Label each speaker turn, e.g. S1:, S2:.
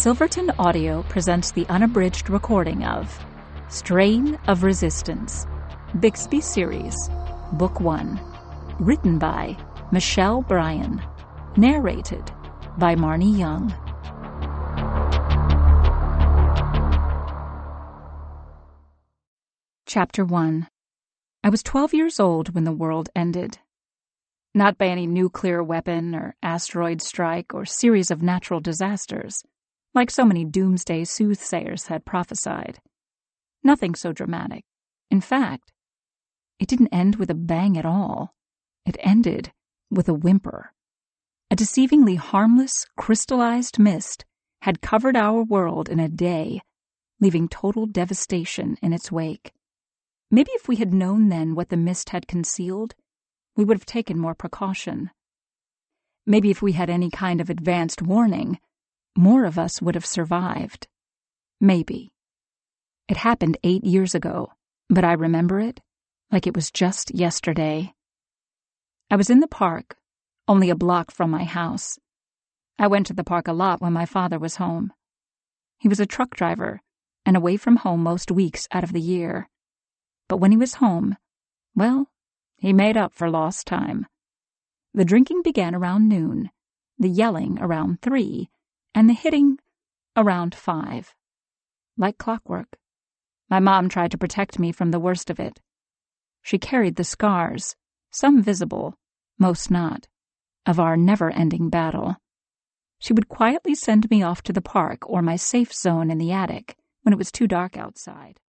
S1: Silverton Audio presents the unabridged recording of Strain of Resistance, Bixby Series, Book 1, written by Michelle Bryan, narrated by Marnie Young. Chapter 1. I was 12 years old when the world ended. Not by any nuclear weapon or asteroid strike or series of natural disasters, like so many doomsday soothsayers had prophesied. Nothing so dramatic. In fact, it didn't end with a bang at all. It ended with a whimper. A deceivingly harmless, crystallized mist had covered our world in a day, leaving total devastation in its wake. Maybe if we had known then what the mist had concealed, we would have taken more precaution. Maybe if we had any kind of advanced warning, more of us would have survived. Maybe. It happened 8 years ago, but I remember it like it was just yesterday. I was in the park, only a block from my house. I went to the park a lot when my father was home. He was a truck driver and away from home most weeks out of the year. But when he was home, well, he made up for lost time. The drinking began around noon, the yelling around 3, and the hitting around 5. Like clockwork. My mom tried to protect me from the worst of it. She carried the scars, some visible, most not, of our never-ending battle. She would quietly send me off to the park or my safe zone in the attic when it was too dark outside.